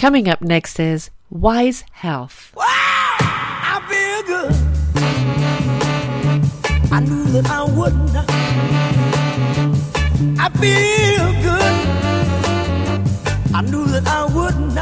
Coming up next is Wise Health. Wow, I feel good. I knew that I wouldn't. I feel good. I knew that I wouldn't.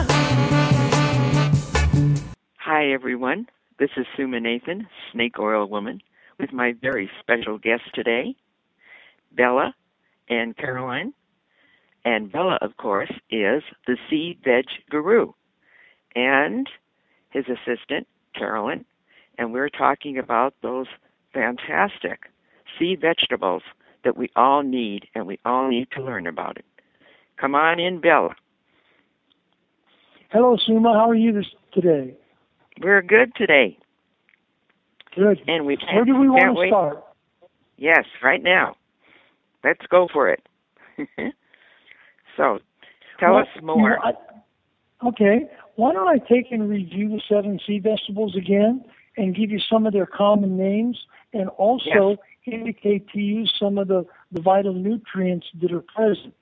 Hi, everyone. This is Suma Nathan, Snake Oil Woman, with my very special guests today, Bella and Caroline. And Bella, of course, is the Seed Veg Guru, and his assistant, Carolyn. And we're talking about those fantastic seed vegetables that we all need, and we all need to learn about it. Come on in, Bella. Hello, Suma. How are you today? We're good today. Good. And we Where do we want to start? Yes, right now. Let's go for it. So, tell us more. Okay. Why don't I take and review the 7 seed vegetables again and give you some of their common names and also indicate to you some of the vital nutrients that are present.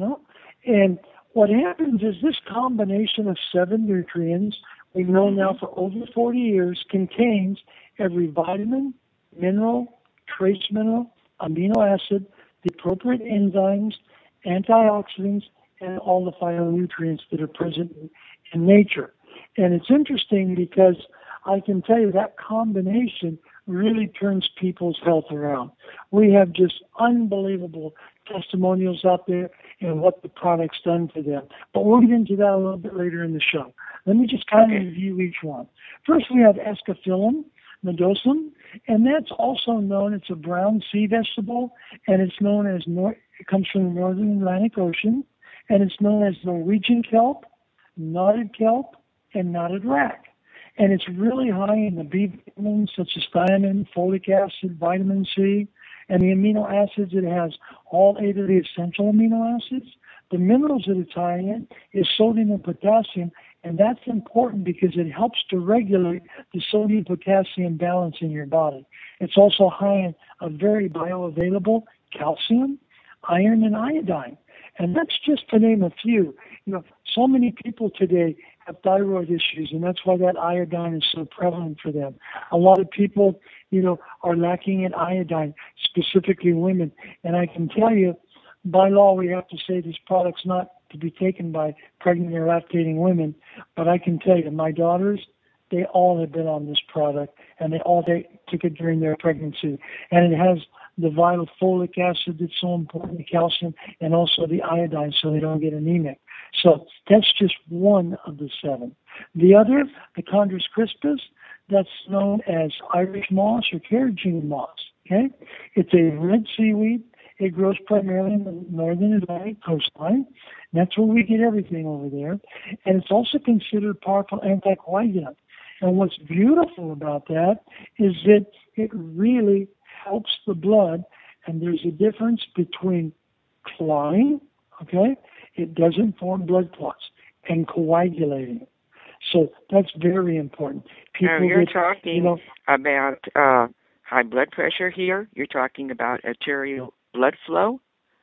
And what happens is this combination of 7 nutrients we've known now for over 40 years contains every vitamin, mineral, trace mineral, amino acid, the appropriate enzymes, antioxidants, and all the phytonutrients that are present in nature. And it's interesting because I can tell you that combination really turns people's health around. We have just unbelievable testimonials out there and what the product's done for them. But we'll get into that a little bit later in the show. Let me just kind of review each one. First, we have Escaphyllum nodosum, and that's also known, it's a brown sea vegetable, and it's known as, it comes from the northern Atlantic Ocean, and it's known as Norwegian kelp, knotted kelp, and knotted rack. And it's really high in the B vitamins such as thiamine, folic acid, vitamin C, and the amino acids. It has all 8 of the essential amino acids. The minerals that it's high in is sodium and potassium, and that's important because it helps to regulate the sodium-potassium balance in your body. It's also high in a very bioavailable calcium, iron, and iodine. And that's just to name a few. So many people today have thyroid issues, and that's why that iodine is so prevalent for them. A lot of people, are lacking in iodine, specifically women. And I can tell you, by law, we have to say this product's not to be taken by pregnant or lactating women. But I can tell you, my daughters, they all have been on this product, and they took it during their pregnancy. And it has the vital folic acid that's so important, the calcium, and also the iodine so they don't get anemic. So that's just one of the 7. The other, the Chondrus crispus, that's known as Irish moss or carrageen moss. Okay, it's a red seaweed. It grows primarily in the northern Atlantic coastline. That's where we get everything over there. And it's also considered powerful anticoagulant. And what's beautiful about that is that it really helps the blood. And there's a difference between clotting, okay? It doesn't form blood clots, and coagulating. So that's very important. Now, you're talking about high blood pressure here? You're talking about arterial blood flow?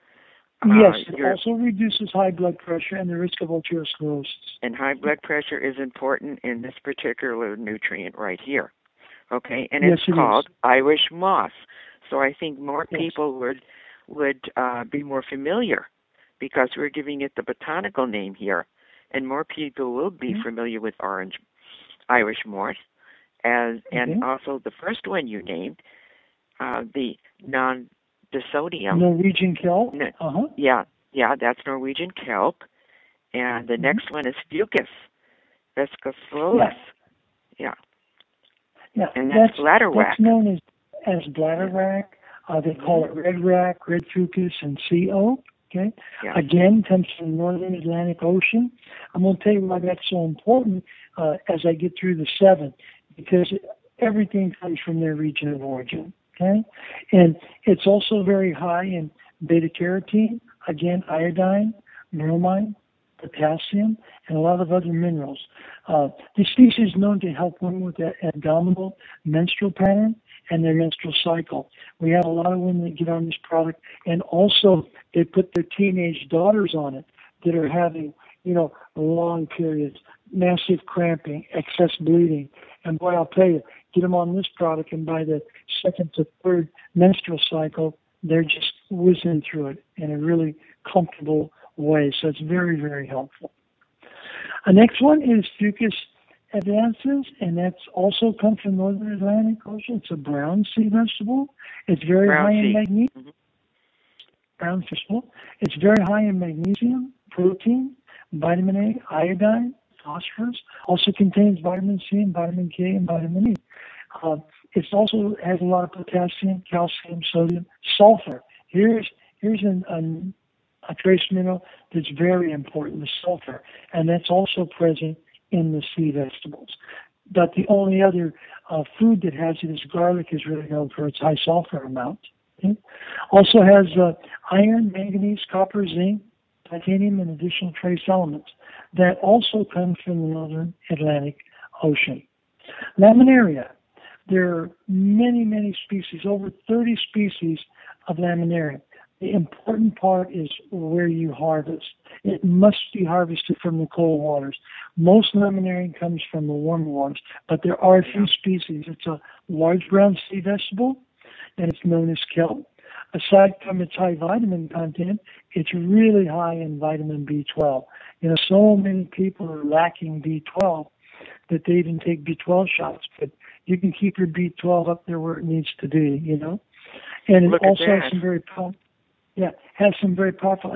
Yes, it also reduces high blood pressure and the risk of arteriosclerosis. And high blood pressure is important in this particular nutrient right here. Okay, and it's called Irish moss. So I think more people would be more familiar because we're giving it the botanical name here. And more people will be familiar with Irish moss. And also the first one you named, the non-disodium. Norwegian kelp? Yeah, that's Norwegian kelp. And the next one is Fucus vesciculosus. Yeah. And that's bladderwrack. That's known as bladderwrack. They call it red rack, red fucus, and CO. Okay. Yeah. Again, comes from the northern Atlantic Ocean. I'm going to tell you why that's so important as I get through the 7, because everything comes from their region of origin. Okay, and it's also very high in beta carotene, again iodine, bromine, potassium, and a lot of other minerals. This species is known to help women with that abdominal menstrual pattern and their menstrual cycle. We have a lot of women that get on this product, and also they put their teenage daughters on it that are having long periods, massive cramping, excess bleeding. And boy, I'll tell you, get them on this product, and by the second to third menstrual cycle, they're just whizzing through it in a really comfortable way. So it's very, very helpful. The next one is Fucus advances, and that's also comes from northern Atlantic Ocean. It's a brown sea vegetable. It's very high in magnesium. Mm-hmm. Brown vegetable. It's very high in magnesium, protein, vitamin A, iodine, phosphorus. Also contains vitamin C and vitamin K and vitamin E. It also has a lot of potassium, calcium, sodium, sulfur. Here's a trace mineral that's very important, the sulfur, and that's also present in the sea vegetables. But the only other food that has it is garlic, is really known for its high sulfur amount. Okay? Also has iron, manganese, copper, zinc, titanium, and additional trace elements that also come from the northern Atlantic Ocean. Laminaria. There are many, many species, over 30 species of laminaria. The important part is where you harvest. It must be harvested from the cold waters. Most laminaria comes from the warm waters, but there are a few species. It's a large brown sea vegetable, and it's known as kelp. Aside from its high vitamin content, it's really high in vitamin B12. So many people are lacking B12 that they even take B12 shots, but you can keep your B12 up there where it needs to be, And it also has some very powerful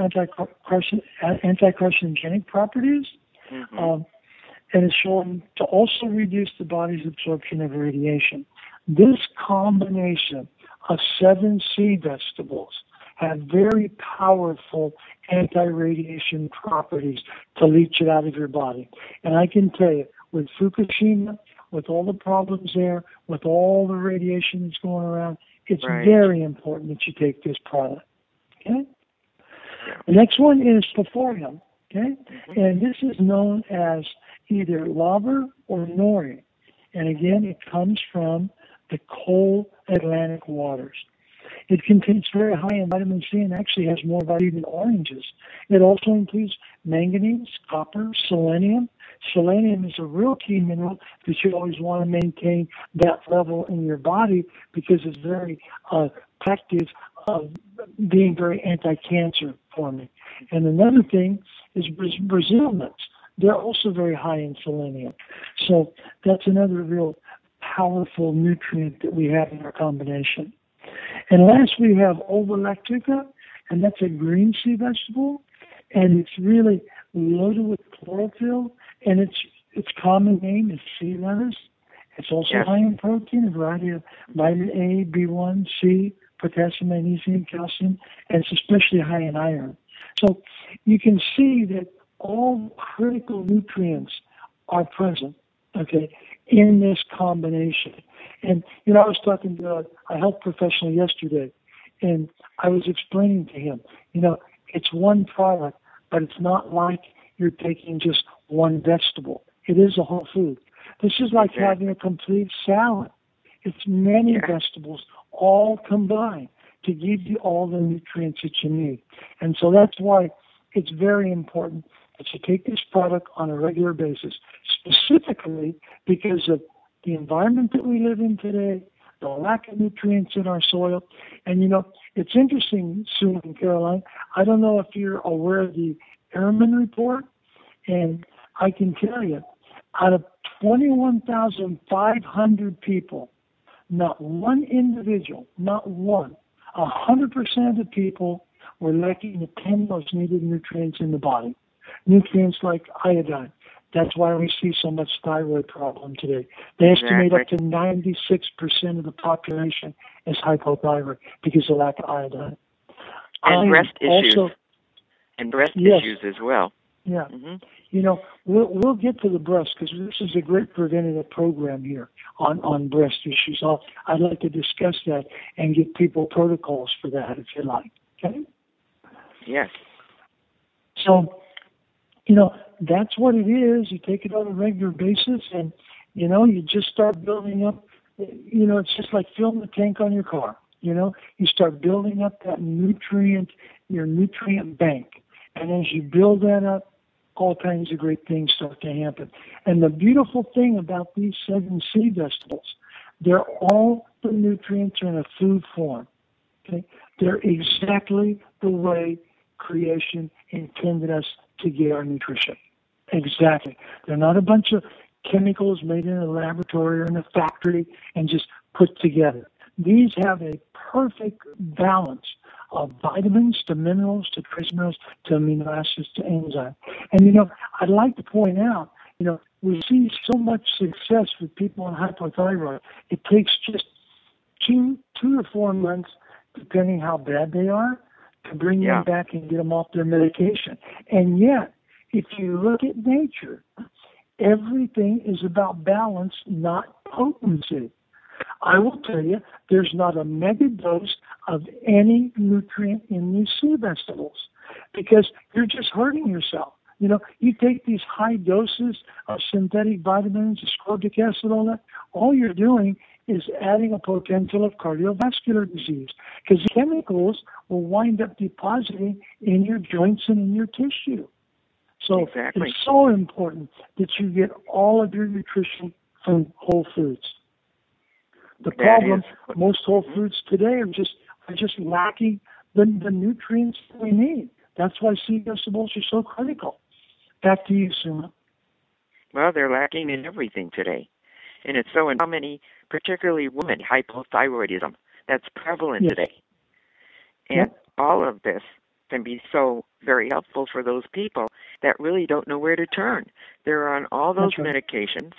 anti-carcinogenic properties, and is shown to also reduce the body's absorption of radiation. This combination of 7 sea vegetables have very powerful anti-radiation properties to leach it out of your body. And I can tell you, with Fukushima, with all the problems there, with all the radiation that's going around, it's very important that you take this product. Okay? Yeah. The next one is Phoforium. Okay? Mm-hmm. And this is known as either laver or nori. And again, it comes from the cold Atlantic waters. It contains very high in vitamin C and actually has more vitamin than oranges. It also includes manganese, copper, selenium. Selenium is a real key mineral that you always want to maintain that level in your body because it's very effective of being very anti-cancer forming. And another thing is Brazil nuts. They're also very high in selenium. So that's another real powerful nutrient that we have in our combination. And last we have Ova lactica, and that's a green sea vegetable, and it's really loaded with chlorophyll, and its common name is sea lettuce. It's also high in protein, a variety of vitamin A, B1, C, potassium, magnesium, calcium, and it's especially high in iron. So you can see that all critical nutrients are present, in this combination. And, I was talking to a health professional yesterday, and I was explaining to him, it's one product, but it's not like you're taking just one vegetable. It is a whole food. This is like having a complete salad. It's many vegetables all combined to give you all the nutrients that you need. And so that's why it's very important that you take this product on a regular basis, specifically because of the environment that we live in today, the lack of nutrients in our soil. And, it's interesting, Sue and Caroline, I don't know if you're aware of the Ehrman report, and I can tell you, out of 21,500 people, not one individual, not one, 100% of the people were lacking the 10 most needed nutrients in the body. Nutrients like iodine. That's why we see so much thyroid problem today. They estimate up to 96% of the population is hypothyroid because of lack of iodine. And breast issues. Also, and breast issues as well. Yeah. Mm-hmm. We'll get to the breast because this is a great preventative program here on breast issues. I'd like to discuss that and give people protocols for that if you like. Okay? Yes. So, that's what it is. You take it on a regular basis and, you just start building up. It's just like filling the tank on your car. You start building up that your nutrient bank. And as you build that up, all kinds of great things start to happen. And the beautiful thing about these 7 sea vegetables, they're all the nutrients are in a food form. Okay? They're exactly the way creation intended us to get our nutrition. Exactly. They're not a bunch of chemicals made in a laboratory or in a factory and just put together. These have a perfect balance of vitamins to minerals to trace minerals to amino acids to enzymes. And, I'd like to point out, we see so much success with people on hypothyroid. It takes just two to 4 months, depending how bad they are, to bring them back and get them off their medication. And yet, if you look at nature, everything is about balance, not potency. I will tell you, there's not a mega dose of any nutrient in these sea vegetables because you're just hurting yourself. You take these high doses of synthetic vitamins, ascorbic acid, all you're doing is adding a potential of cardiovascular disease because chemicals will wind up depositing in your joints and in your tissue. So It's so important that you get all of your nutrition from whole foods. The problem, most whole foods today are just lacking the nutrients we need. That's why sea vegetables are so critical. Back to you, Suma. Well, they're lacking in everything today. And it's so in how many, particularly women, hypothyroidism, that's prevalent today. And all of this can be so very helpful for those people that really don't know where to turn. They're on all those medications.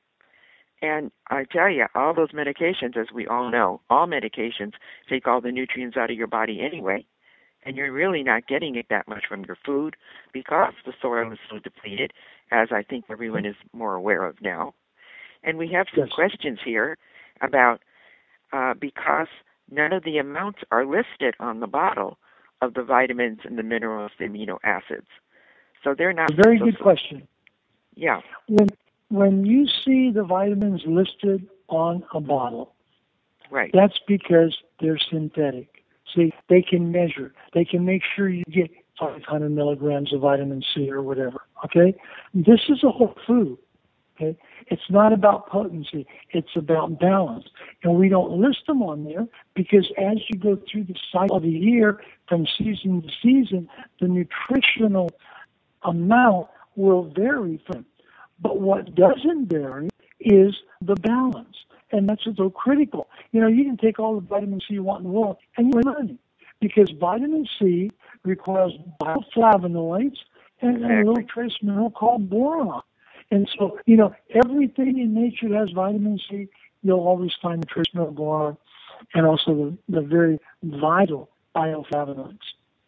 And I tell you, all those medications, as we all know, all medications take all the nutrients out of your body anyway. And you're really not getting it that much from your food because the soil is so depleted, as I think everyone is more aware of now. And we have some questions here about because none of the amounts are listed on the bottle of the vitamins and the minerals, the amino acids. So they're not... Very good question. Yeah. When you see the vitamins listed on a bottle, that's because they're synthetic. See, they can measure. They can make sure you get 500 milligrams of vitamin C or whatever, okay? This is a whole food, okay? It's not about potency. It's about balance. And we don't list them on there because as you go through the cycle of the year, from season to season, the nutritional amount will vary from. But what doesn't vary is the balance. And that's so critical. You can take all the vitamin C you want in the world and you're money. Because vitamin C requires bioflavonoids and a little trace mineral called boron. And so, everything in nature that has vitamin C, you'll always find the trace mineral boron and also the very vital bioflavonoids.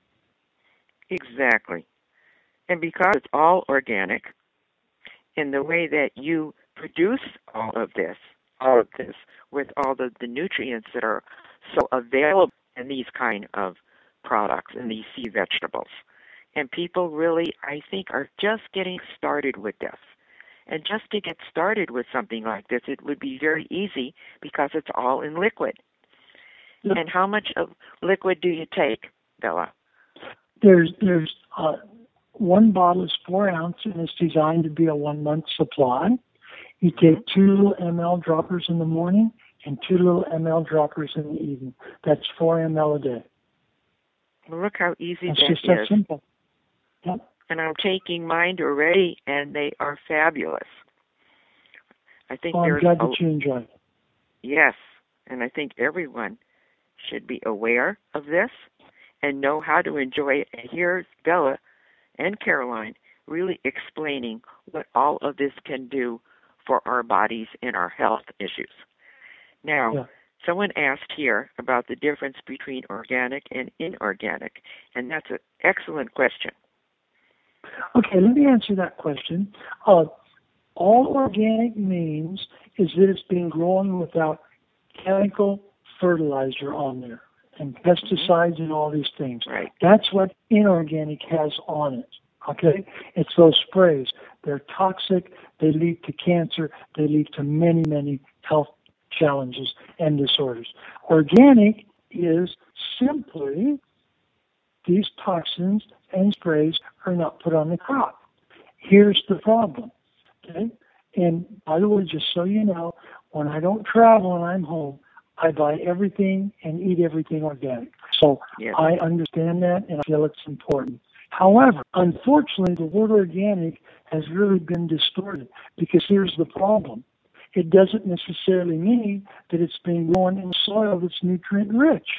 Exactly. And because it's all organic, in the way that you produce all of this with all the nutrients that are so available in these kind of products, in these sea vegetables. And people really, I think, are just getting started with this. And just to get started with something like this, it would be very easy because it's all in liquid. Yep. And how much of liquid do you take, Bella? There's one bottle is 4 ounces and it's designed to be a 1 month supply. You take 2 little ml droppers in the morning and 2 little ml droppers in the evening. That's 4 ml a day. Well, look how easy That's that just is. that simple. Yep. And I'm taking mine already, and they are fabulous. I think I'm glad that you enjoy it. Yes, and I think everyone should be aware of this and know how to enjoy it. And here's Bella and Caroline really explaining what all of this can do for our bodies and our health issues. Now, someone asked here about the difference between organic and inorganic, and that's an excellent question. Okay, let me answer that question. All organic means is that it's being grown without chemical fertilizer on there and pesticides and all these things. Right. That's what inorganic has on it. Okay? It's those sprays. They're toxic. They lead to cancer. They lead to many, many health challenges and disorders. Organic is simply these toxins and sprays are not put on the crop. here's the problem. Okay? And by the way, just so you know, when I don't travel and I'm home, I buy everything and eat everything organic. So Yes. I understand that and I feel it's important. However, unfortunately, the word organic has really been distorted because here's the problem. It doesn't necessarily mean that it's being grown in soil that's nutrient rich.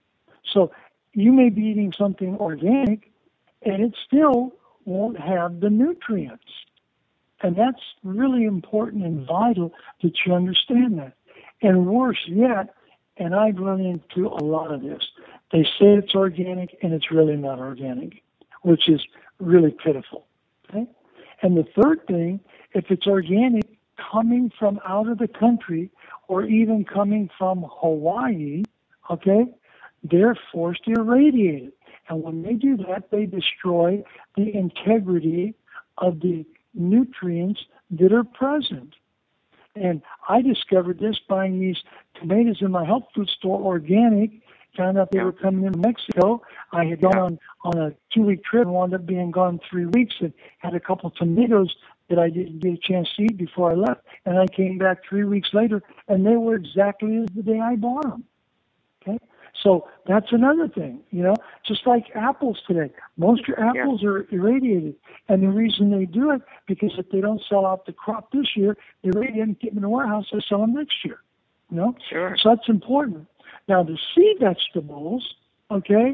So you may be eating something organic and it still won't have the nutrients. And that's really important and vital that you understand that. And worse yet, and I've run into a lot of this, they say it's organic and it's really not organic, which is really pitiful. Okay? And the third thing, if it's organic coming from out of the country or even coming from Hawaii, okay, they're forced to irradiate it. And when they do that, they destroy the integrity of the nutrients that are present. And I discovered this buying these tomatoes in my health food store organic. Found out they were coming in Mexico. I had gone on a 2-week trip and wound up being gone 3 weeks and had a couple of tomatoes that I didn't get a chance to eat before I left. And I came back 3 weeks later and they were exactly as the day I bought them. Okay? So that's another thing, you know, just like apples today. Most of your apples are irradiated. And the reason they do it, because if they don't sell out the crop this year, they irradiate and keep them in the warehouse, they sell them next year. You know? Sure. So that's important. Now, the sea vegetables, okay,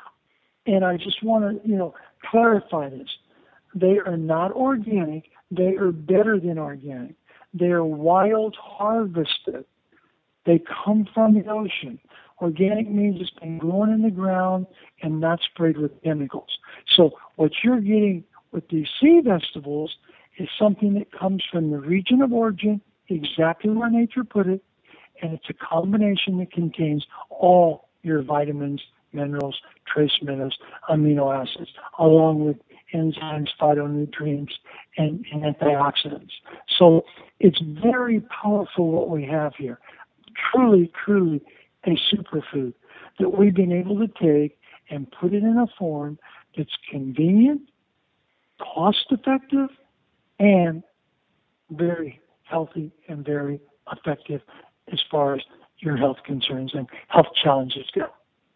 and I just want to, you know, clarify this. They are not organic. They are better than organic. They are wild harvested. They come from the ocean. Organic means it's been grown in the ground and not sprayed with chemicals. So what you're getting with these sea vegetables is something that comes from the region of origin, exactly where nature put it, and it's a combination that contains all your vitamins, minerals, trace minerals, amino acids, along with enzymes, phytonutrients, and antioxidants. So it's very powerful what we have here. Truly, truly a superfood that we've been able to take and put it in a form that's convenient, cost-effective, and very healthy and very effective as far as your health concerns and health challenges go.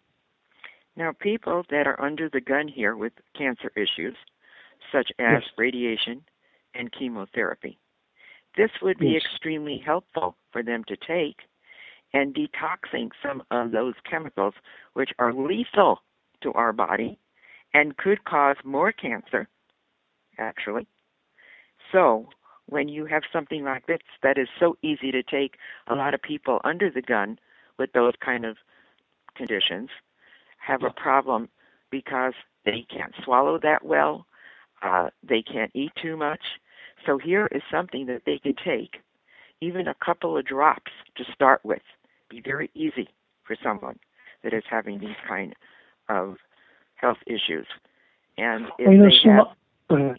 Now, people that are under the gun here with cancer issues, such as radiation and chemotherapy, this would be extremely helpful for them to take, and detoxing some of those chemicals which are lethal to our body and could cause more cancer, actually. So when you have something like this that is so easy to take, a lot of people under the gun with those kind of conditions have a problem because they can't swallow that well, they can't eat too much. So here is something that they could take, even a couple of drops to start with. Be very easy for someone that is having these kind of health issues. And if go ahead.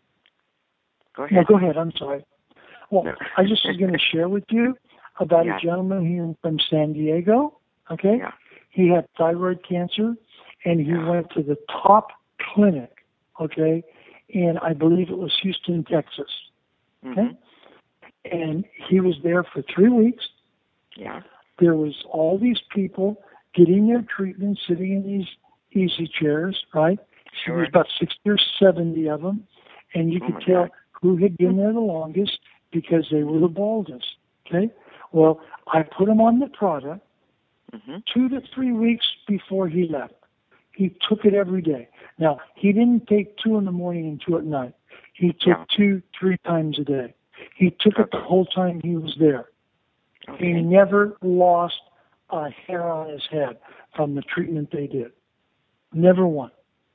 Go ahead. No, go ahead. I'm sorry. Well, I just was going to share with you about a gentleman here from San Diego. Okay, he had thyroid cancer, and he went to the top clinic. Okay, and I believe it was Houston, Texas. Okay, and he was there for 3 weeks. Yeah. There was all these people getting their treatment, sitting in these easy chairs, right? Sure. There was about 60 or 70 of them, and you could tell who had been there the longest because they were the baldest, okay? Well, I put him on the product 2 to 3 weeks before he left. He took it every day. Now, he didn't take 2 in the morning and 2 at night. He took 2, 3 times a day. He took it the whole time he was there. He never lost a hair on his head from the treatment they did. Never one.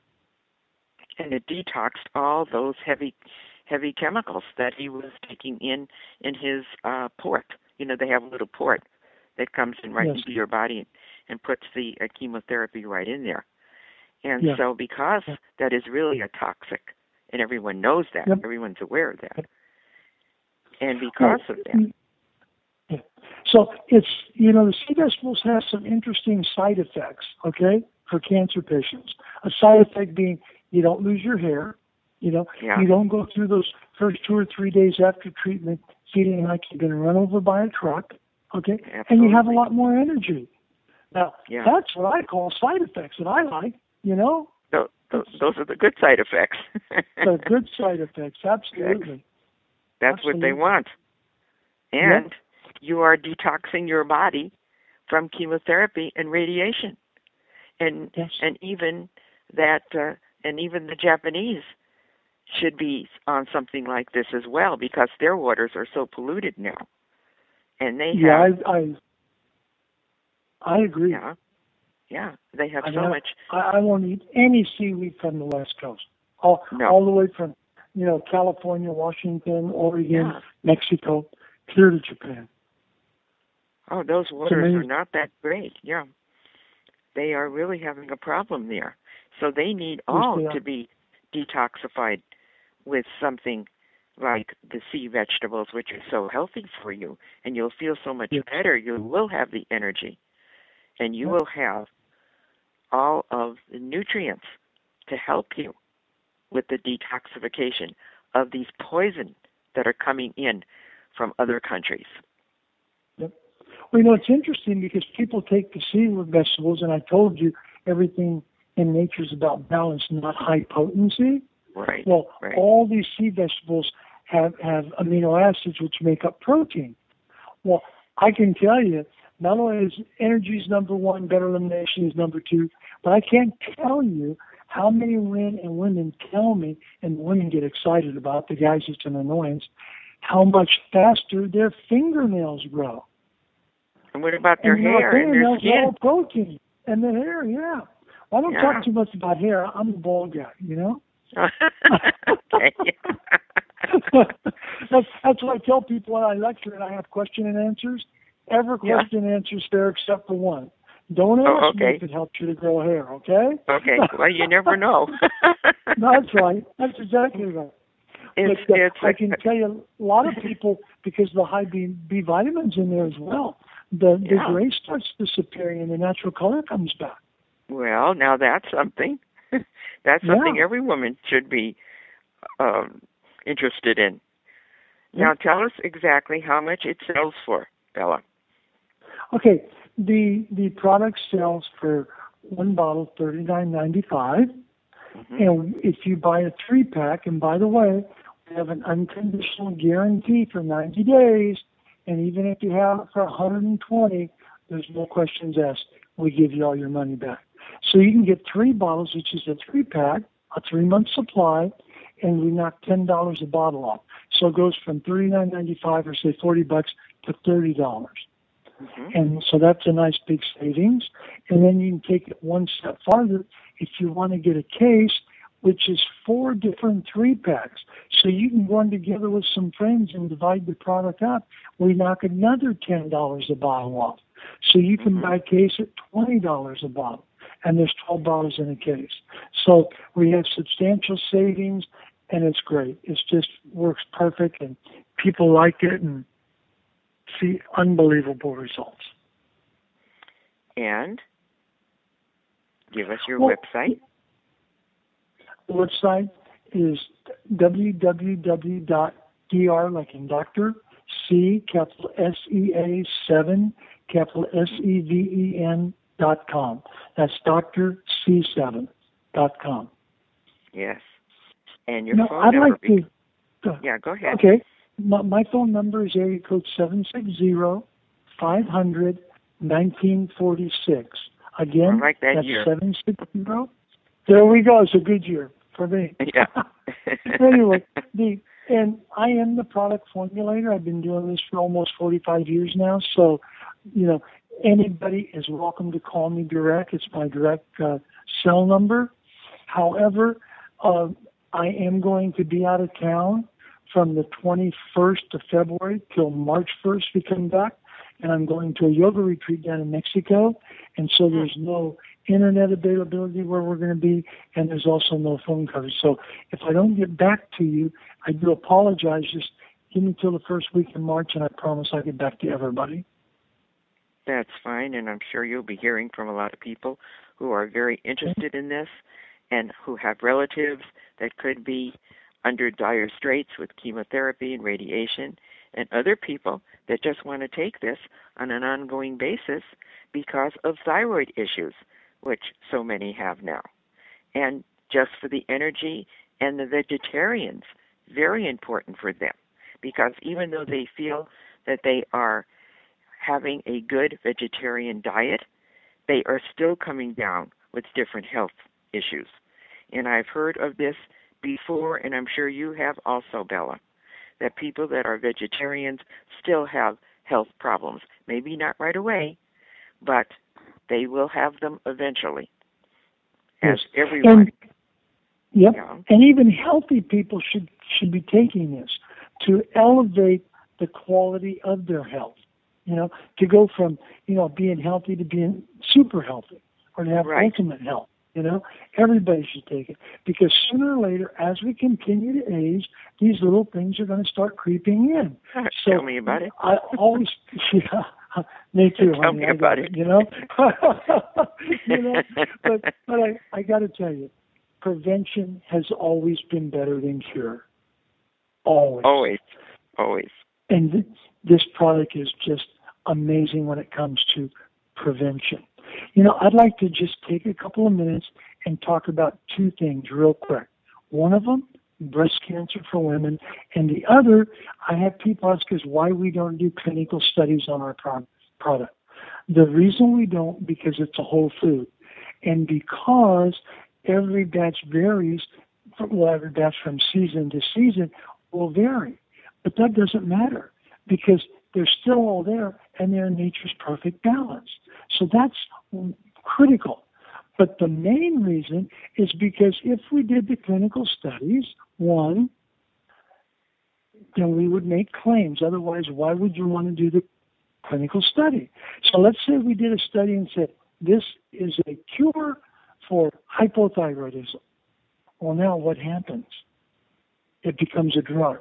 And it detoxed all those heavy chemicals that he was taking in his port. You know, they have a little port that comes in right into your body and puts the chemotherapy right in there. And so because that is really a toxic, and everyone knows that, everyone's aware of that. And because of that. So it's, you know, the sea vegetables have some interesting side effects, okay, for cancer patients. A side effect being you don't lose your hair, You don't go through those first 2 or 3 days after treatment feeling like you've been run over by a truck, okay? Absolutely. And you have a lot more energy. Now, that's what I call side effects that I like, Those are the good side effects. The good side effects, absolutely. That's what they want. And you are detoxing your body from chemotherapy and radiation. And even the Japanese should be on something like this as well, because their waters are so polluted now. And they have I agree. Yeah, they have so much. I won't eat any seaweed from the West Coast. All the way from, California, Washington, Oregon, Mexico, clear to Japan. Oh, those waters are not that great. Yeah. They are really having a problem there. So they need all to be detoxified with something like the sea vegetables, which are so healthy for you, and you'll feel so much better. You will have the energy, and you will have all of the nutrients to help you with the detoxification of these poisons that are coming in from other countries. Yep. Well, it's interesting because people take the seaweed vegetables, and I told you everything in nature is about balance, not high potency. Right. Well, all these sea vegetables have amino acids which make up protein. Well, I can tell you, not only is energy is number one, better elimination is number two, but I can't tell you how many men and women tell me, and women get excited about, the guys it's an annoyance, how much faster their fingernails grow. And what about their hair and their skin? All protein. And the hair, yeah. Well, I don't talk too much about hair. I'm a bald guy, Okay. That's what I tell people when I lecture and I have question and answers. Every question and answer is fair except for one. Don't ask me if it helps you to grow hair, okay? Okay. Well, you never know. That's right. That's exactly right. I can tell you, a lot of people, because of the high B vitamins in there as well, the gray starts disappearing and the natural color comes back. Well, now that's something. That's something every woman should be interested in. Now, tell us exactly how much it sells for, Bella. Okay, the product sells for one bottle $39.95, and if you buy a 3-pack, and by the way, we have an unconditional guarantee for 90 days, and even if you have it for 120, there's no questions asked. We give you all your money back. So you can get 3 bottles, which is a 3-pack, a 3-month supply, and we knock $10 a bottle off. So it goes from $39.95 or say $40 to $30. And so that's a nice big savings. And then you can take it one step farther if you want to get a case, which is 4 different 3-packs. So you can go in together with some friends and divide the product up. We knock another $10 a bottle off. So you can buy a case at $20 a bottle, and there's 12 bottles in a case. So we have substantial savings, and it's great. It just works perfect, and people like it and see unbelievable results. And give us your website. The website is www.dr, like in doctor, C, capital SEA 7, capital SEVEN.com. That's drc7.com. Yes. And your phone I'd number. like to. Yeah, go ahead. Okay. My phone number is area code 760-500-1946. Again, I like that that's year. 760. There we go. It's a good year for me. Yeah. Anyway, and I am the product formulator. I've been doing this for almost 45 years now. So, anybody is welcome to call me direct. It's my direct cell number. However, I am going to be out of town from the 21st of February till March 1st we come back, and I'm going to a yoga retreat down in Mexico, and so there's no internet availability where we're going to be, and there's also no phone coverage. So if I don't get back to you, I do apologize. Just give me till the first week in March, and I promise I'll get back to everybody. That's fine, and I'm sure you'll be hearing from a lot of people who are very interested in this and who have relatives that could be under dire straits with chemotherapy and radiation, and other people that just want to take this on an ongoing basis because of thyroid issues, which so many have now. And just for the energy, and the vegetarians, very important for them, because even though they feel that they are having a good vegetarian diet, they are still coming down with different health issues. And I've heard of this before, and I'm sure you have also, Bella, that people that are vegetarians still have health problems. Maybe not right away, but they will have them eventually. As everyone. Yep. And even healthy people should be taking this to elevate the quality of their health. To go from, being healthy to being super healthy, or to have ultimate health. Everybody should take it, because sooner or later, as we continue to age, these little things are going to start creeping in. So tell me about it. I always, me too. Tell me about it. But I got to tell you, prevention has always been better than cure. Always. And this product is just amazing when it comes to prevention. I'd like to just take a couple of minutes and talk about two things real quick. One of them, breast cancer for women, and the other, I have people ask us why we don't do clinical studies on our product. The reason we don't, because it's a whole food, and because every batch varies, every batch from season to season will vary. But that doesn't matter, because they're still all there, and they're in nature's perfect balance. So that's critical. But the main reason is because if we did the clinical studies, one, then we would make claims. Otherwise, why would you want to do the clinical study? So let's say we did a study and said, this is a cure for hypothyroidism. Well, now what happens? It becomes a drug.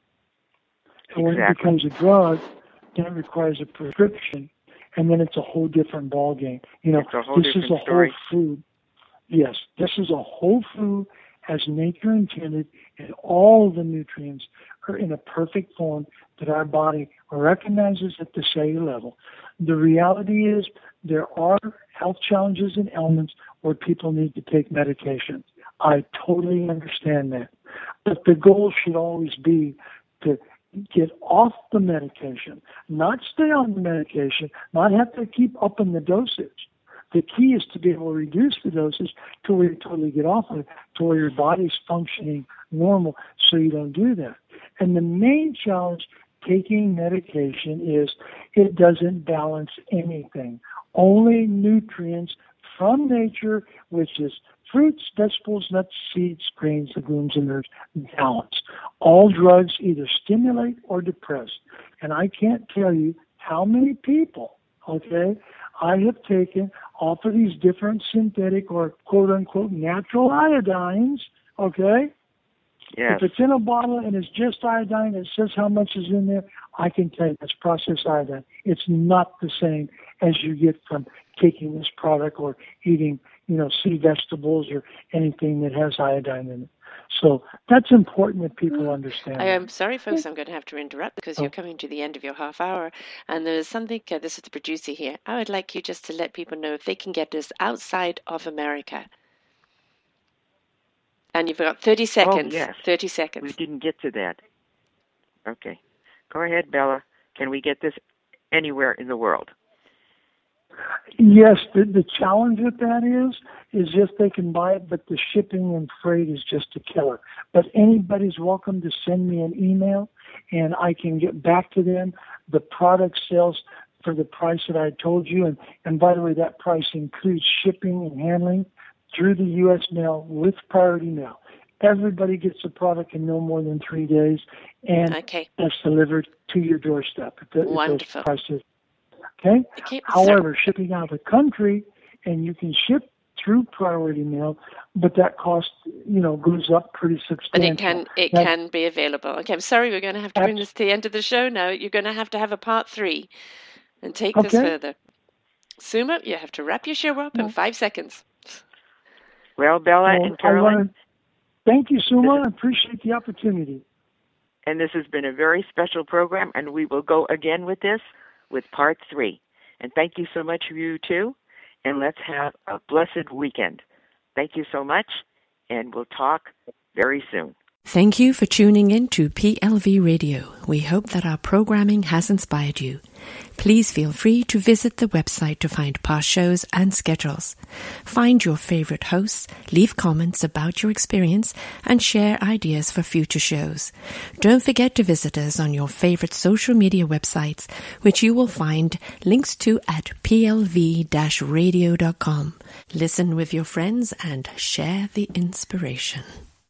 And when it becomes a drug, then it requires a prescription, and then it's a whole different ballgame. This is a whole food. Yes, this is a whole food as nature intended, and all the nutrients are in a perfect form that our body recognizes at the cellular level. The reality is there are health challenges and ailments where people need to take medication. I totally understand that. But the goal should always be to get off the medication, not stay on the medication, not have to keep upping the dosage. The key is to be able to reduce the dosage to where you totally get off of it, to where your body's functioning normal, so you don't do that. And the main challenge taking medication is it doesn't balance anything. Only nutrients from nature, which is fruits, vegetables, nuts, seeds, grains, legumes, and herbs, balance. All drugs either stimulate or depress. And I can't tell you how many people, I have taken off of these different synthetic or quote-unquote natural iodines, Yes. If it's in a bottle and it's just iodine, it says how much is in there, I can tell you it's processed iodine. It's not the same as you get from taking this product or eating, sea vegetables or anything that has iodine in it. So that's important that people understand. I am sorry, folks, I'm going to have to interrupt because you're coming to the end of your half hour. And there's something, this is the producer here. I would like you just to let people know if they can get this outside of America. And you've got 30 seconds. Oh, yes. 30 seconds. We didn't get to that. Okay. Go ahead, Bella. Can we get this anywhere in the world? Yes, the challenge with that is just they can buy it, but the shipping and freight is just a killer. But anybody's welcome to send me an email, and I can get back to them. The product sells for the price that I told you, and by the way, that price includes shipping and handling through the U.S. mail with priority mail. Everybody gets the product in no more than 3 days, and it's delivered to your doorstep. Wonderful. Okay? However, shipping out of the country, and you can ship through priority mail, but that cost, goes up pretty substantially. But it can be available. Okay, I'm sorry, we're going to have to bring this to the end of the show now. You're going to have a part 3 and take this further. Suma, you have to wrap your show up in 5 seconds. Well, Bella and Carolyn. Thank you, Suma. I appreciate the opportunity. And this has been a very special program, and we will go again with this, with part 3. And thank you so much, you too, and let's have a blessed weekend. Thank you so much, and we'll talk very soon. Thank you for tuning in to PLV Radio. We hope that our programming has inspired you. Please feel free to visit the website to find past shows and schedules. Find your favorite hosts, leave comments about your experience, and share ideas for future shows. Don't forget to visit us on your favorite social media websites, which you will find links to at plv-radio.com. Listen with your friends and share the inspiration.